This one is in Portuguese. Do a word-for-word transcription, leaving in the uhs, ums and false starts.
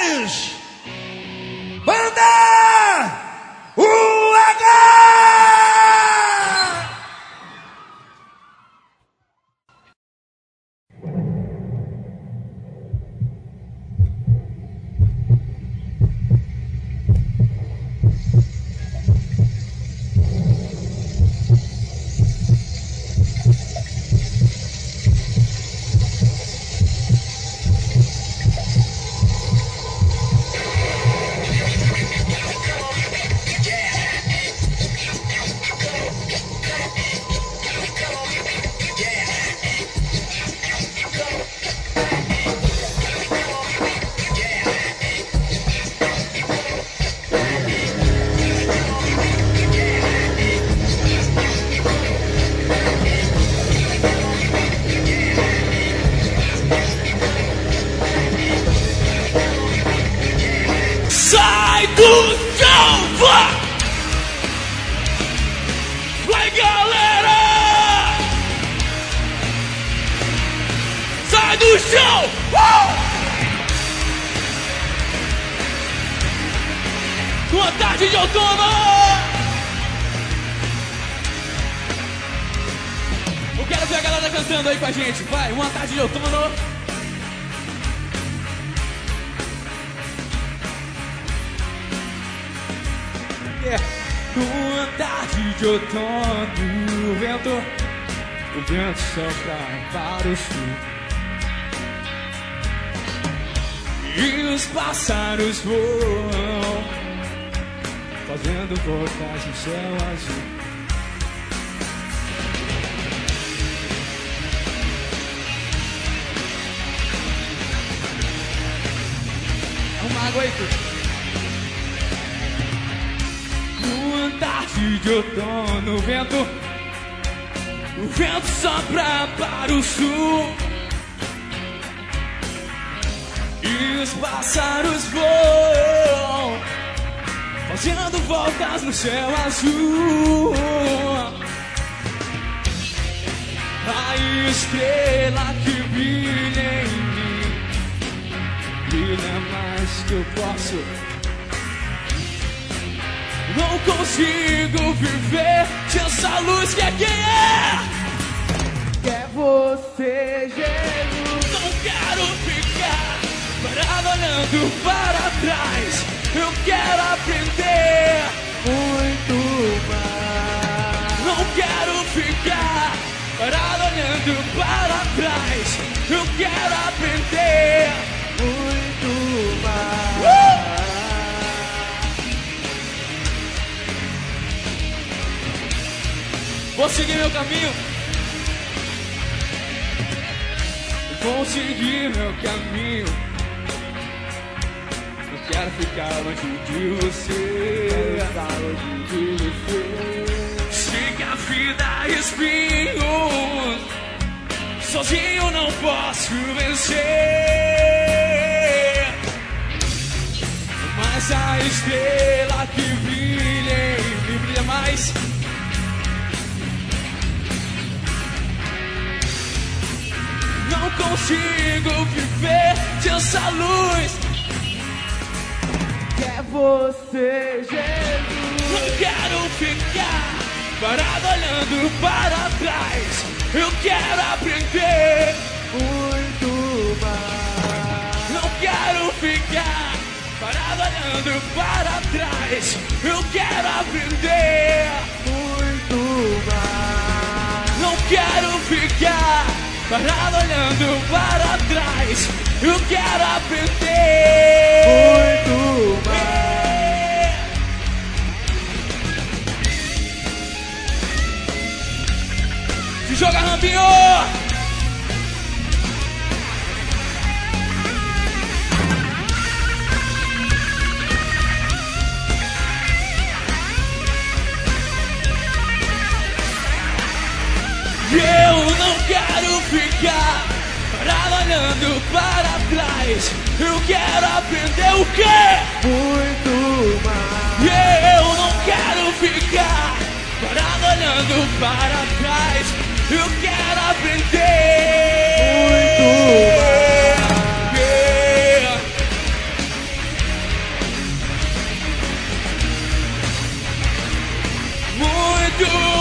vocês, Banda U H! Sai do chão, vai! Vai, galera! Sai do chão! Uh! Uma tarde de outono! Eu quero ver a galera cantando aí com a gente. Vai, uma tarde de outono. Numa tarde de outono, o vento, o vento sopra para o sul e os pássaros voam, fazendo voltas no céu azul. Uma água aí, tudo. Numa tarde de outono, o vento, o vento sopra para o sul e os pássaros voam, fazendo voltas no céu azul. A estrela que brilha em mim brilha mais que eu posso. Não consigo viver sem essa luz que é quem é. É você, Jesus. Não quero ficar parado olhando para trás. Eu quero aprender muito mais. Não quero ficar parado olhando para trás. Eu quero aprender muito mais. Uh! Vou seguir meu caminho. Vou seguir meu caminho. Não quero ficar longe de você. Ficar longe de você. Siga a vida a espinhos. Sozinho não posso vencer. Mas a estrela que brilha em mim brilha mais. Não consigo viver sem essa luz. É você, Jesus. Não quero ficar parado olhando para trás. Eu quero aprender muito mais. Não quero ficar parado olhando para trás. Eu quero aprender muito mais. Não quero ficar parado olhando para trás. Eu quero aprender muito mais. Se joga, Rambinho! Eu não quero ficar parado olhando para trás. Eu quero aprender o quê? Muito mais. Eu não quero ficar parado olhando para trás. Eu quero aprender muito mais. you.